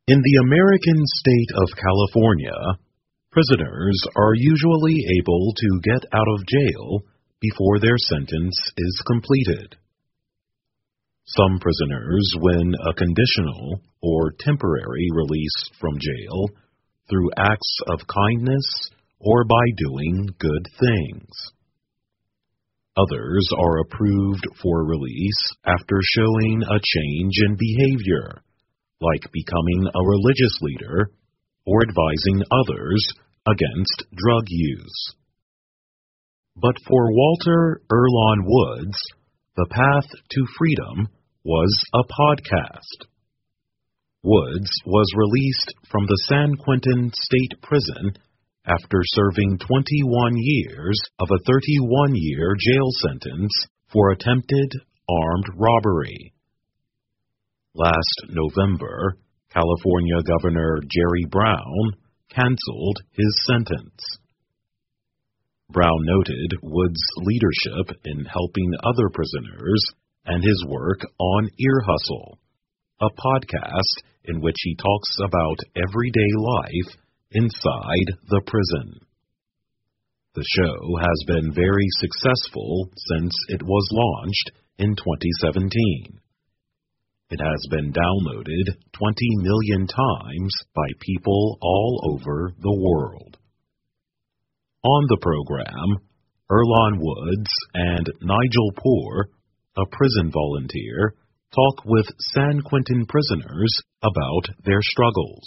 In the American state of California, prisoners are usually able to get out of jail before their sentence is completed. Some prisoners win a conditional or temporary release from jail through acts of kindness or by doing good things. Others are approved for release after showing a change in behavior, like becoming a religious leader or advising others against drug use. But for Walter Earlonne Woods, the path to freedom was a podcast. Woods was released from the San Quentin State Prison after serving 21 years of a 31-year jail sentence for attempted armed robbery. Last November, California Governor Jerry Brown canceled his sentence. Brown noted Woods' leadership in helping other prisoners and his work on Ear Hustle, a podcast in which he talks about everyday life inside the prison. The show has been very successful since it was launched in 2017. It has been downloaded 20 million times by people all over the world. On the program, Earlonne Woods and Nigel Poor, a prison volunteer, talk with San Quentin prisoners about their struggles.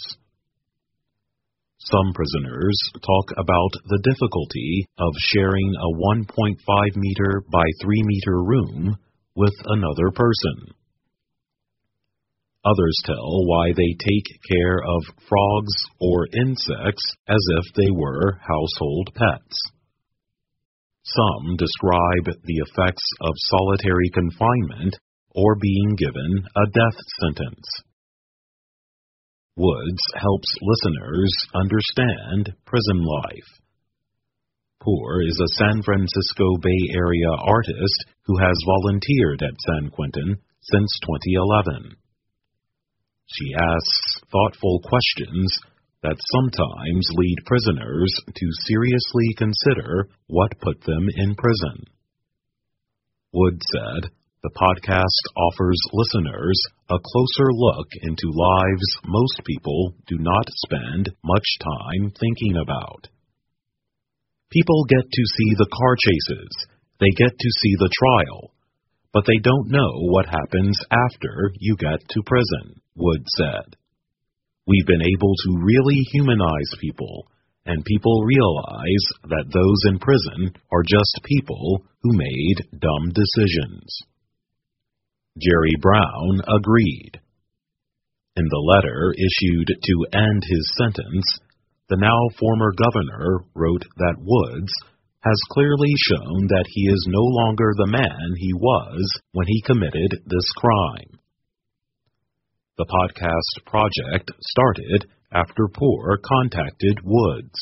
Some prisoners talk about the difficulty of sharing a 1.5 meter by 3 meter room with another person. Others tell why they take care of frogs or insects as if they were household pets. Some describe the effects of solitary confinement or being given a death sentence. Woods helps listeners understand prison life. Poor is a San Francisco Bay Area artist who has volunteered at San Quentin since 2011. She asks thoughtful questions that sometimes lead prisoners to seriously consider what put them in prison. Wood said, the podcast offers listeners a closer look into lives most people do not spend much time thinking about. People get to see the car chases, they get to see the trial, but they don't know what happens after you get to prison, Wood said. We've been able to really humanize people, and people realize that those in prison are just people who made dumb decisions. Jerry Brown agreed. In the letter issued to end his sentence, the now former governor wrote that Woods has clearly shown that he is no longer the man he was when he committed this crime. The podcast project started after Poor contacted Woods.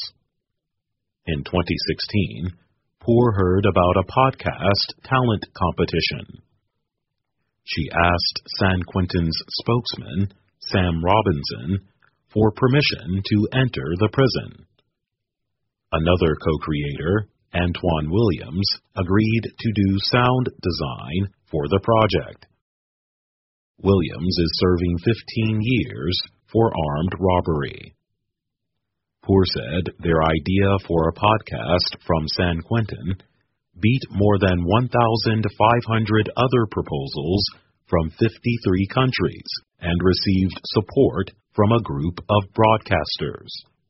In 2016, Poor heard about a podcast talent competition. She asked San Quentin's spokesman, Sam Robinson, for permission to enter the prison. Another co-creator, Antoine Williams, agreed to do sound design for the project. Williams is serving 15 years for armed robbery. Poor said their idea for a podcast from San Quentin beat more than 1,500 other proposals from 53 countries and received support from a group of broadcasters.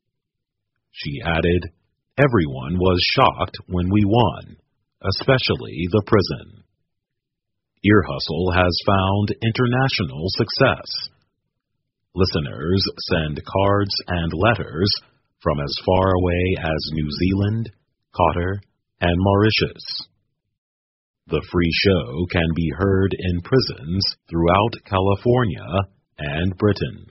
She added, everyone was shocked when we won, especially the prison. Ear Hustle has found international success. Listeners send cards and letters from as far away as New Zealand, Qatar, and Mauritius. The free show can be heard in prisons throughout California and Britain.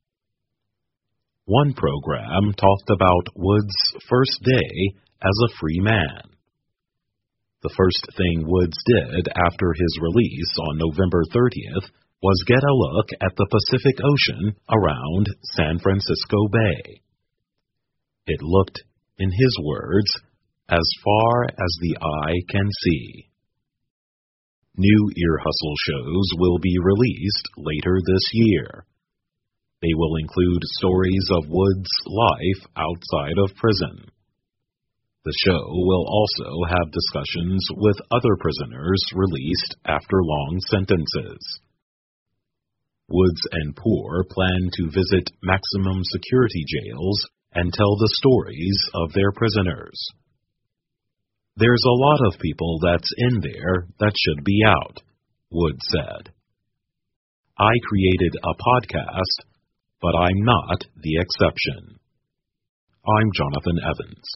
One program talked about Woods' first day as a free man. The first thing Woods did after his release on November 30th was get a look at the Pacific Ocean around San Francisco Bay. It looked, in his words, as far as the eye can see. New Ear Hustle shows will be released later this year. They will include stories of Wood's life outside of prison. The show will also have discussions with other prisoners released after long sentences. Woods and Poor plan to visit maximum security jails and tell the stories of their prisoners. There's a lot of people that's in there that should be out, Wood said. I created a podcast, but I'm not the exception. I'm Jonathan Evans.